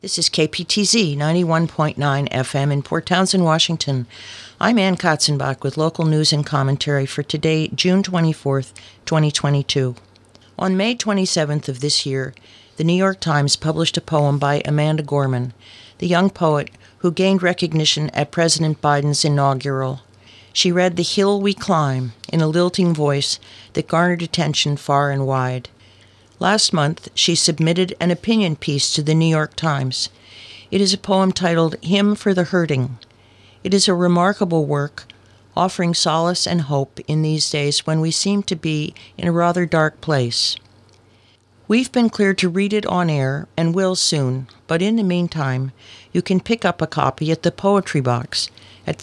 This is KPTZ 91.9 FM in Port Townsend, Washington. I'm Ann Katzenbach with local news and commentary for today, June 24th, 2022. On May 27th of this year, the New York Times published a poem by Amanda Gorman, the young poet who gained recognition at President Biden's inaugural. She read The Hill We Climb in a lilting voice that garnered attention far and wide. Last month, she submitted an opinion piece to the New York Times. It is a poem titled Hymn for the Hurting. It is a remarkable work, offering solace and hope in these days when we seem to be in a rather dark place. We've been cleared to read it on air and will soon, but in the meantime, you can pick up a copy at the Poetry Box at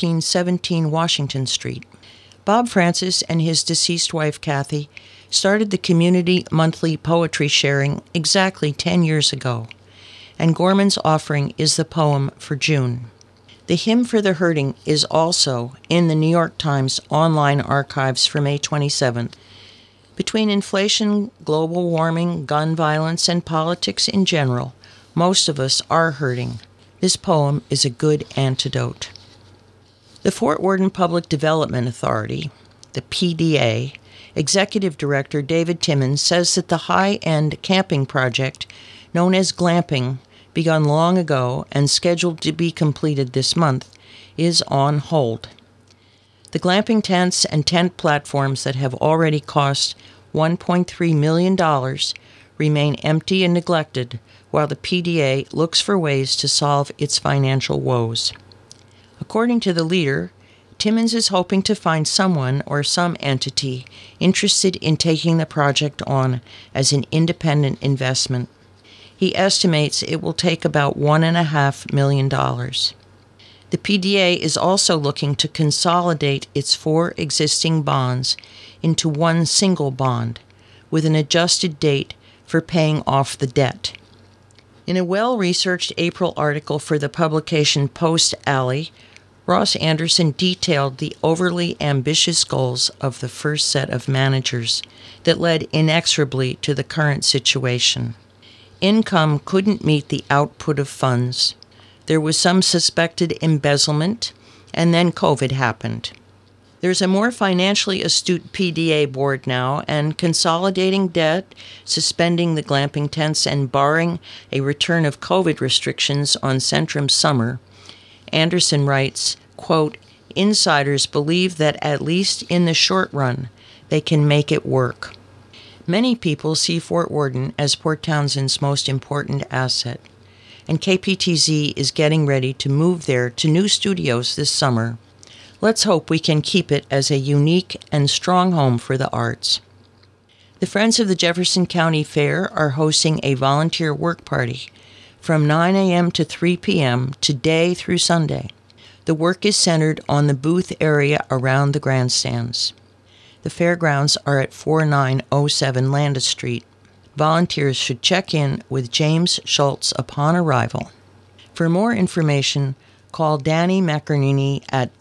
1417 Washington Street. Bob Francis and his deceased wife, Kathy, started the community monthly poetry sharing exactly 10 years ago, and Gorman's offering is the poem for June. The Hymn for the Hurting is also in the New York Times online archives for May 27th. Between inflation, global warming, gun violence, and politics in general, most of us are hurting. This poem is a good antidote. The Fort Worden Public Development Authority, the PDA, Executive Director David Timmons says that the high-end camping project, known as glamping, begun long ago and scheduled to be completed this month, is on hold. The glamping tents and tent platforms that have already cost $1.3 million remain empty and neglected while the PDA looks for ways to solve its financial woes. According to the leader, Timmons is hoping to find someone or some entity interested in taking the project on as an independent investment. He estimates it will take about $1.5 million. The PDA is also looking to consolidate its 4 existing bonds into one single bond, with an adjusted date for paying off the debt. In a well-researched April article for the publication Post Alley, Ross Anderson detailed the overly ambitious goals of the first set of managers that led inexorably to the current situation. Income couldn't meet the output of funds. There was some suspected embezzlement, and then COVID happened. There's a more financially astute PDA board now, and consolidating debt, suspending the glamping tents, and barring a return of COVID restrictions on Centrum Summer, Anderson writes, quote, "Insiders believe that at least in the short run, they can make it work." Many people see Fort Worden as Port Townsend's most important asset, and KPTZ is getting ready to move there to new studios this summer. Let's hope we can keep it as a unique and strong home for the arts. The Friends of the Jefferson County Fair are hosting a volunteer work party from 9 a.m. to 3 p.m. today through Sunday. The work is centered on the booth area around the grandstands. The fairgrounds are at 4907 Landis Street. Volunteers should check in with James Schultz upon arrival. For more information, call Danny McEnerney at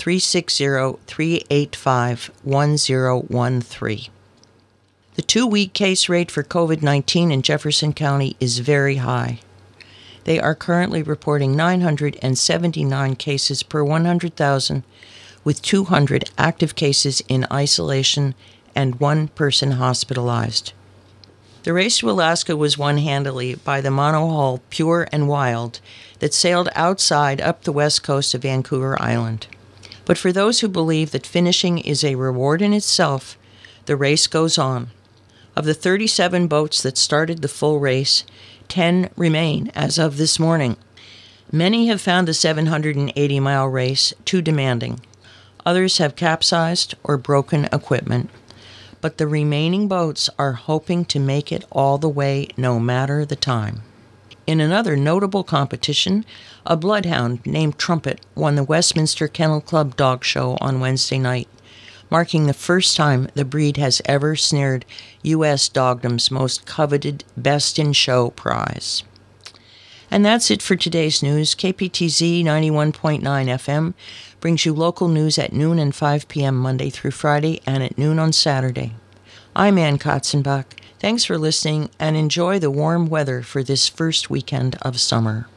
360-385-1013. The 2-week case rate for COVID-19 in Jefferson County is very high. They are currently reporting 979 cases per 100,000, with 200 active cases in isolation and 1 person hospitalized. The race to Alaska was won handily by the monohull Pure and Wild that sailed outside up the west coast of Vancouver Island. But for those who believe that finishing is a reward in itself, the race goes on. Of the 37 boats that started the full race, 10 remain as of this morning. Many have found the 780-mile race too demanding. Others have capsized or broken equipment. But the remaining boats are hoping to make it all the way, no matter the time. In another notable competition, a bloodhound named Trumpet won the Westminster Kennel Club Dog Show on Wednesday night, marking the first time the breed has ever snared U.S. Dogdom's most coveted Best in Show prize. And that's it for today's news. KPTZ 91.9 FM brings you local news at noon and 5 p.m. Monday through Friday and at noon on Saturday. I'm Ann Katzenbach. Thanks for listening and enjoy the warm weather for this first weekend of summer.